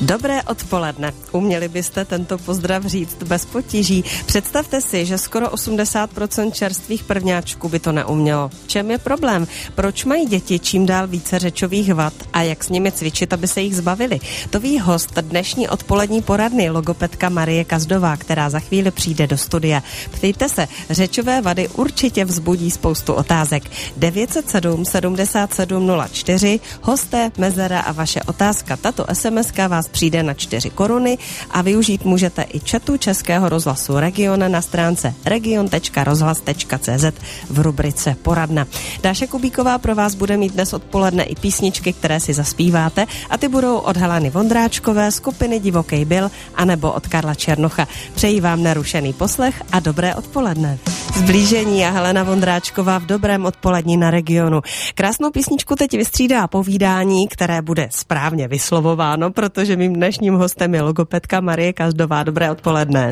Dobré odpoledne. Uměli byste tento pozdrav říct bez potíží? Představte si, že skoro 80% čerstvých prvňáčků by to neumělo. V čem je problém? Proč mají děti čím dál více řečových vad a jak s nimi cvičit, aby se jich zbavili? To ví host dnešní odpolední poradny, logopedka Marie Kazdová, která za chvíli přijde do studia. Ptejte se, řečové vady určitě vzbudí spoustu otázek. 907 77 04, hosté, mezera a vaše otázka. Tato SMS-ka vás přijde na 4 koruny a využít můžete i chatu Českého rozhlasu Region na stránce region.rozhlas.cz v rubrice Poradna. Dáša Kubíková pro vás bude mít dnes odpoledne i písničky, které si zaspíváte, a ty budou od Heleny Vondráčkové, skupiny Divokej Bill anebo od Karla Černocha. Přeji vám nerušený poslech a dobré odpoledne. Zblížení a Helena Vondráčková v dobrém odpolední na Regionu. Krásnou písničku teď vystřídá povídání, které bude správně vyslovováno, protože mým dnešním hostem je logopedka Marie Kazdová. Dobré odpoledne.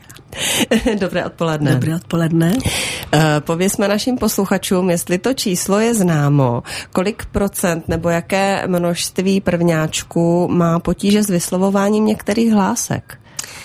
Dobré odpoledne. Dobré odpoledne. Povězme našim posluchačům, jestli to číslo je známo, kolik procent nebo jaké množství prvňáčků má potíže s vyslovováním některých hlásek.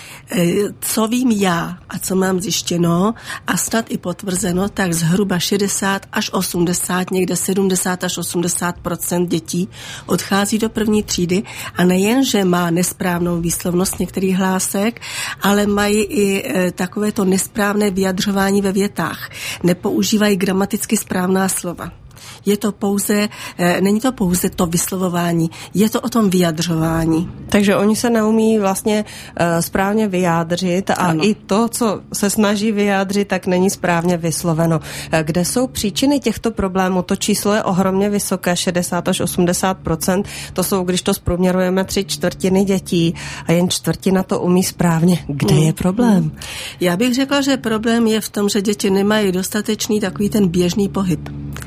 Co vím já a co mám zjištěno a snad i potvrzeno, tak zhruba 60 až 80, někde 70 až 80% dětí odchází do první třídy a nejen, že má nesprávnou výslovnost některých hlásek, ale mají i takovéto nesprávné vyjadřování ve větách. Nepoužívají gramaticky správná slova. Je to pouze, není to pouze to vyslovování, je to o tom vyjadřování. Takže oni se neumí vlastně správně vyjádřit a ano. I to, co se snaží vyjádřit, tak není správně vysloveno. Kde jsou příčiny těchto problémů? To číslo je ohromně vysoké, 60 až 80%. To jsou, když to zprůměrujeme, 3/4 dětí a jen čtvrtina to umí správně. Kde je problém? Já bych řekla, že problém je v tom, že děti nemají dostatečný takový ten běžný pohyb.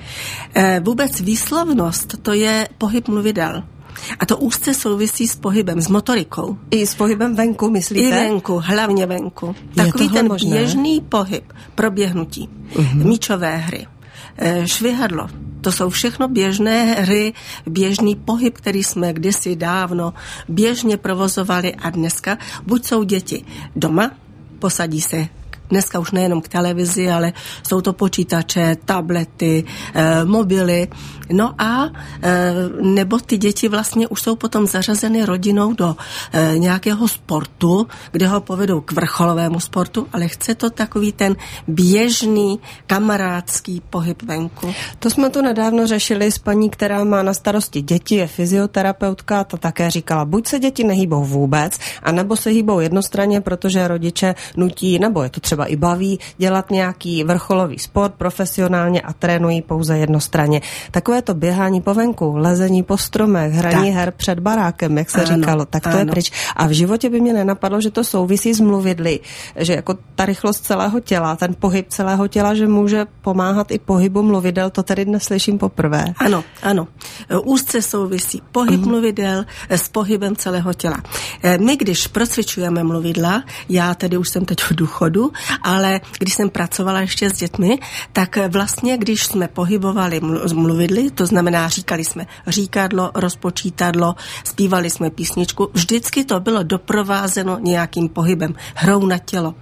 Vůbec výslovnost, to je pohyb mluvidel. A to úzce souvisí s pohybem, s motorikou. I s pohybem venku, myslíte? I venku, hlavně venku. Takový ten možné? Běžný pohyb, proběhnutí, míčové hry, švihadlo. To jsou všechno běžné hry, běžný pohyb, který jsme kdysi dávno běžně provozovali a dneska buď jsou děti doma, posadí se dneska už nejenom k televizi, ale jsou to počítače, tablety, mobily. No a nebo ty děti vlastně už jsou potom zařazeny rodinou do nějakého sportu, kde ho povedou k vrcholovému sportu, ale chce to takový ten běžný kamarádský pohyb venku. To jsme tu nedávno řešili s paní, která má na starosti děti, je fyzioterapeutka, ta také říkala, buď se děti nehýbou vůbec, anebo se hýbou jednostranně, protože rodiče nutí, nebo je to třeba i baví, dělat nějaký vrcholový sport profesionálně a trénují pouze jednostranně. Takové to běhání po venku, lezení po stromech, hraní her před barákem, jak se říkalo, tak to je pryč. A v životě by mě nenapadlo, že to souvisí s mluvidly, že jako ta rychlost celého těla, ten pohyb celého těla, že může pomáhat i pohybu mluvidel, to tady dnes slyším poprvé. Ano. Úzce souvisí pohyb mluvidel s pohybem celého těla. My, když procvičujeme mluvidla, já tedy už jsem teď v důchodu, ale když jsem pracovala ještě s dětmi, tak vlastně, když jsme pohybovali mluvidly, to znamená, říkali jsme říkadlo, rozpočítadlo, zpívali jsme písničku, vždycky to bylo doprovázeno nějakým pohybem, hrou na tělo.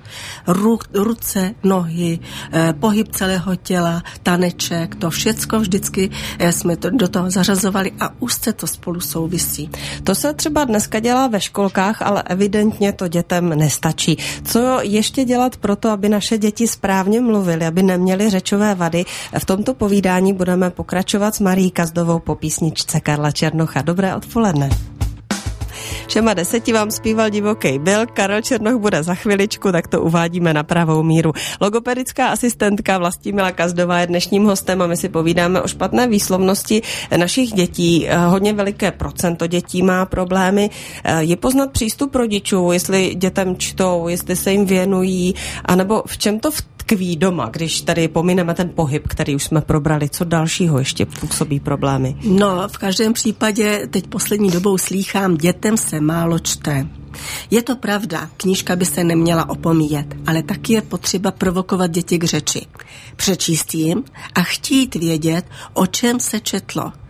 Ruce, nohy, pohyb celého těla, taneček, to všecko vždycky jsme to do toho zařazovali a úzce to spolu souvisí. To se třeba dneska dělá ve školkách, ale evidentně to dětem nestačí. Co ještě dělat pro to, aby naše děti správně mluvily, aby neměly řečové vady? V tomto povídání budeme pokračovat s Marií Kazdovou po písničce Karla Černocha. Dobré odpoledne. 10 vám zpíval Divokej Bill, Karel Černoch bude za chviličku, tak to uvádíme na pravou míru. Logopedická asistentka Vlastimila Kazdová je dnešním hostem a my si povídáme o špatné výslovnosti našich dětí. Hodně veliké procento dětí má problémy. Je poznat přístup rodičů, jestli dětem čtou, jestli se jim věnují, anebo v čem to tkví doma, když tady pomineme ten pohyb, který už jsme probrali. Co dalšího ještě působí problémy? No, v každém případě teď poslední dobou slýchám, dětem se málo čte. Je to pravda, knížka by se neměla opomíjet, ale taky je potřeba provokovat děti k řeči. Přečíst jim a chtít vědět, o čem se četlo.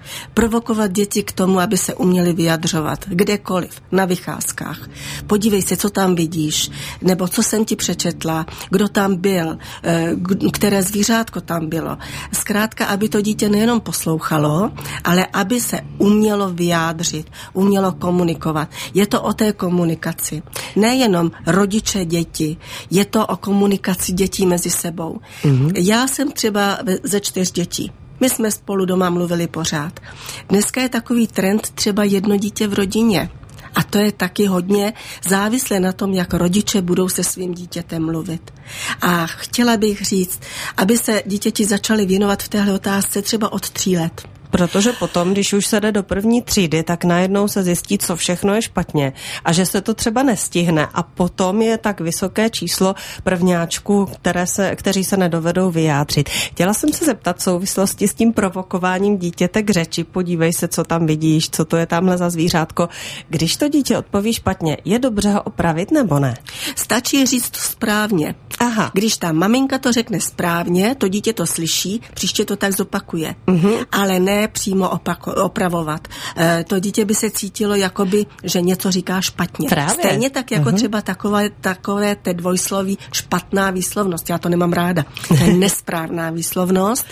Provokovat děti k tomu, aby se uměli vyjadřovat kdekoliv, na vycházkách. Podívej se, co tam vidíš, nebo co jsem ti přečetla, kdo tam byl, které zvířátko tam bylo. Zkrátka, aby to dítě nejenom poslouchalo, ale aby se umělo vyjádřit, umělo komunikovat. Je to o té komunikaci. Nejenom rodiče, děti, je to o komunikaci dětí mezi sebou. Já jsem třeba ze 4 dětí. My jsme spolu doma mluvili pořád. Dneska je takový trend třeba 1 dítě v rodině. A to je taky hodně závislé na tom, jak rodiče budou se svým dítětem mluvit. A chtěla bych říct, aby se dítěti začaly věnovat v téhle otázce třeba od 3 let. Protože potom, když už se jde do 1. třídy, tak najednou se zjistí, co všechno je špatně a že se to třeba nestihne a potom je tak vysoké číslo prvňáčků, kteří se nedovedou vyjádřit. Chtěla jsem se zeptat v souvislosti s tím provokováním dítěte k řeči. Podívej se, co tam vidíš, co to je tamhle za zvířátko. Když to dítě odpoví špatně, je dobře ho opravit nebo ne? Stačí říct to správně. Aha. Když ta maminka to řekne správně, to dítě to slyší, příště to tak zopakuje. Ale ne přímo opravovat. To dítě by se cítilo, jakoby, že něco říká špatně. Právě. Stejně tak, jako třeba takové té dvojsloví špatná výslovnost. Já to nemám ráda. To je nesprávná výslovnost.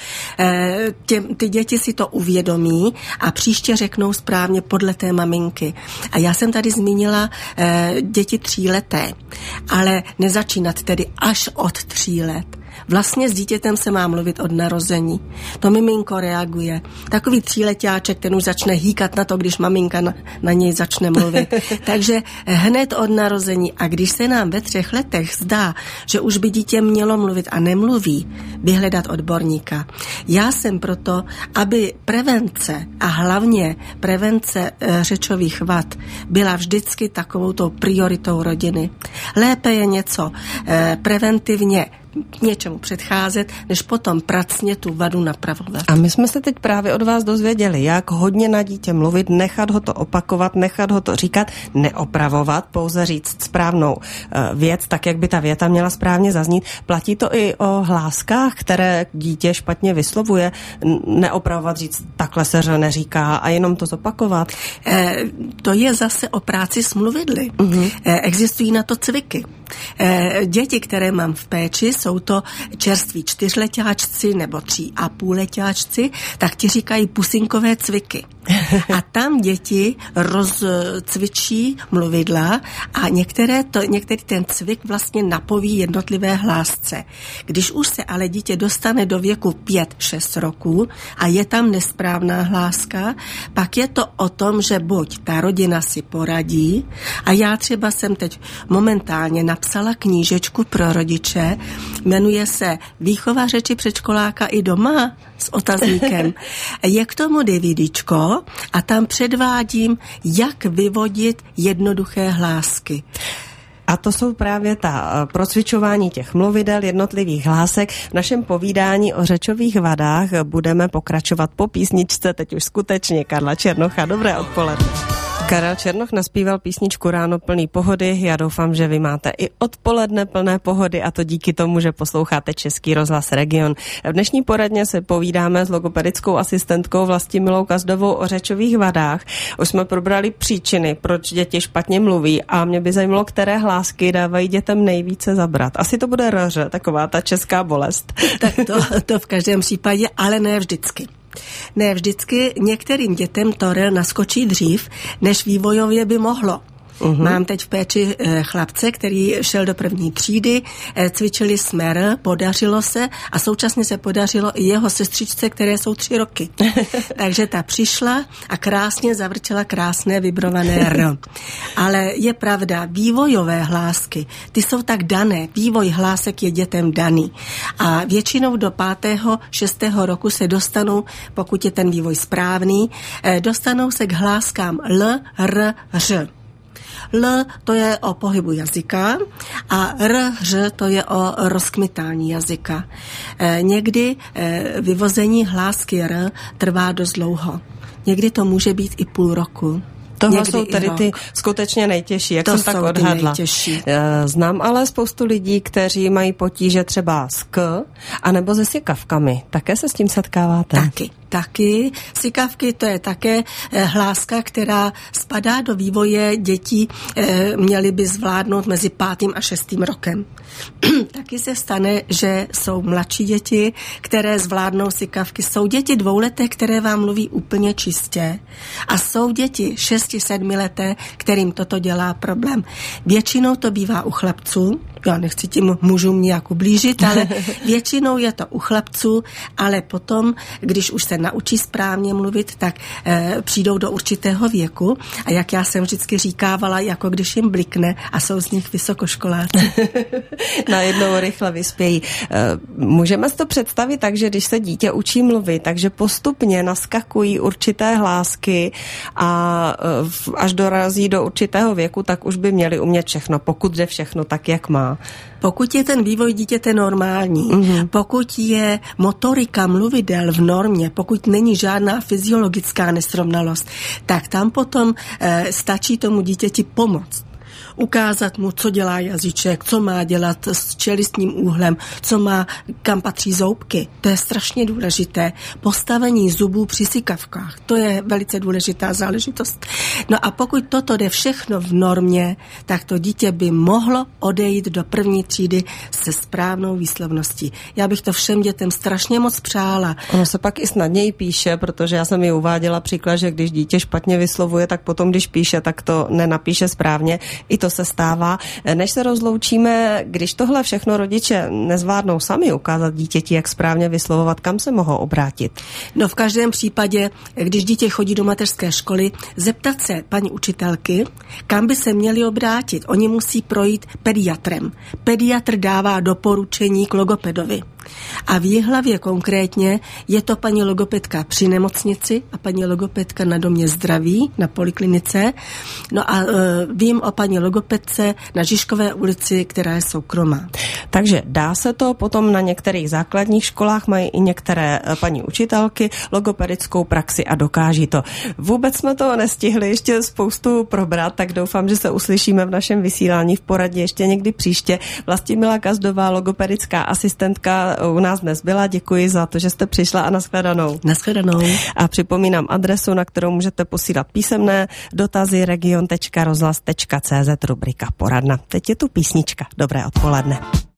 Ty děti si to uvědomí a příště řeknou správně podle té maminky. A já jsem tady zmínila děti 3leté, ale nezačínat tedy až od 3 let. Vlastně s dítětem se má mluvit od narození. To miminko reaguje. Takový 3letáček, ten už začne hýkat na to, když maminka na něj začne mluvit. Takže hned od narození. A když se nám ve 3 letech zdá, že už by dítě mělo mluvit a nemluví, vyhledat odborníka. Já jsem proto, aby prevence a hlavně prevence řečových vad byla vždycky takovouto prioritou rodiny. Lépe je něco preventivně něčemu předcházet, než potom pracně tu vadu napravovat. A my jsme se teď právě od vás dozvěděli, jak hodně na dítě mluvit, nechat ho to opakovat, nechat ho to říkat, neopravovat, pouze říct správnou věc, tak jak by ta věta měla správně zaznít. Platí to i o hláskách, které dítě špatně vyslovuje, neopravovat, říct takhle se neříká a jenom to zopakovat? To je zase o práci s mluvidly. Existují na to cviky. Děti, které mám v péči, jsou to čerství 4letáčci nebo 3,5letáčci, tak ti říkají pusinkové cviky. A tam děti rozcvičí mluvidla a některý ten cvik vlastně napoví jednotlivé hlásce. Když už se ale dítě dostane do věku 5-6 roků a je tam nesprávná hláska, pak je to o tom, že buď ta rodina si poradí a já třeba jsem teď momentálně napsala knížečku pro rodiče, jmenuje se Výchova řeči předškoláka i doma s otazníkem. Je k tomu DVDčko a tam předvádím, jak vyvodit jednoduché hlásky. A to jsou právě ta procvičování těch mluvidel, jednotlivých hlásek. V našem povídání o řečových vadách budeme pokračovat po písničce, teď už skutečně Karla Černocha. Dobré odpoledne. Karel Černoch naspíval písničku Ráno plný pohody. Já doufám, že vy máte i odpoledne plné pohody a to díky tomu, že posloucháte Český rozhlas Region. V dnešní poradně se povídáme s logopedickou asistentkou Vlastimilou Kazdovou o řečových vadách. Už jsme probrali příčiny, proč děti špatně mluví a mě by zajímalo, které hlásky dávají dětem nejvíce zabrat. Asi to bude RŘ, taková ta česká bolest. Tak to v každém případě, ale ne vždycky. Ne vždycky, některým dětem to naskočí dřív, než vývojově by mohlo. Mám teď v péči chlapce, který šel do 1. třídy, cvičili jsme podařilo se a současně se podařilo i jeho sestřičce, které jsou 3 roky. Takže ta přišla a krásně zavrčela krásné vibrované R. Ale je pravda, vývojové hlásky, ty jsou tak dané, vývoj hlásek je dětem daný. A většinou do 5. 6. roku se dostanou, pokud je ten vývoj správný, dostanou se k hláskám L, R, Ř. L to je o pohybu jazyka a R, Ř to je o rozkmitání jazyka. Někdy vyvození hlásky R trvá dost dlouho. Někdy to může být i půl roku. Tohle jsou tedy ty skutečně nejtěžší, jak to jsem tak odhadla. Znám ale spoustu lidí, kteří mají potíže třeba s K, anebo se sykavkami. Také se s tím setkáváte? Taky. taky. Sykavky, to je také hláska, která spadá do vývoje dětí, měly by zvládnout mezi 5. a 6. rokem. Taky se stane, že jsou mladší děti, které zvládnou sykavky. Jsou děti 2leté, které vám mluví úplně čistě, a jsou děti 6-7 leté, kterým toto dělá problém. Většinou to bývá u chlapců, já nechci tím mužům nějak ublížit, ale většinou je to u chlapců, ale potom, když už se naučí správně mluvit, tak přijdou do určitého věku, a jak já jsem vždycky říkávala, jako když jim blikne a jsou z nich vysokoškoláci. Najednou rychle vyspějí. Můžeme si to představit tak, že když se dítě učí mluvit, takže postupně naskakují určité hlásky a až dorazí do určitého věku, tak už by měli umět všechno, pokud jde všechno tak, jak má. Pokud je ten vývoj dítěte normální, pokud je motorika mluvidel v normě, pokud není žádná fyziologická nesrovnalost, tak tam potom stačí tomu dítěti pomoct. Ukázat mu, co dělá jazyček, co má dělat s čelistním úhlem, kam patří zoubky. To je strašně důležité. Postavení zubů při sykavkách, to je velice důležitá záležitost. No a pokud toto jde všechno v normě, tak to dítě by mohlo odejít do 1. třídy se správnou výslovností. Já bych to všem dětem strašně moc přála. Ono se pak i snadněji píše, protože já jsem ji uváděla příklad, že když dítě špatně vyslovuje, tak potom, když píše, tak to nenapíše správně. I to se stává. Než se rozloučíme, když tohle všechno rodiče nezvládnou sami ukázat dítěti, jak správně vyslovovat, kam se mohou obrátit? No v každém případě, když dítě chodí do mateřské školy, zeptat se paní učitelky, kam by se měli obrátit. Oni musí projít pediatrem. Pediatr dává doporučení k logopedovi. A v Jihlavě konkrétně je to paní logopedka při nemocnici a paní logopedka na domě zdraví, na poliklinice. No a vím o paní logopedce na Žižkové ulici, která je soukromá. Takže dá se to, potom na některých základních školách mají i některé paní učitelky logopedickou praxi a dokáží to. Vůbec jsme to nestihli ještě spoustu probrat, tak doufám, že se uslyšíme v našem vysílání v poradě ještě někdy příště. Vlastimila Kazdová, logopedická asistentka, u nás dnes byla. Děkuji za to, že jste přišla, a nashledanou. Nashledanou. A připomínám adresu, na kterou můžete posílat písemné dotazy: region.rozhlas.cz, rubrika Poradna. Teď je tu písnička. Dobré odpoledne.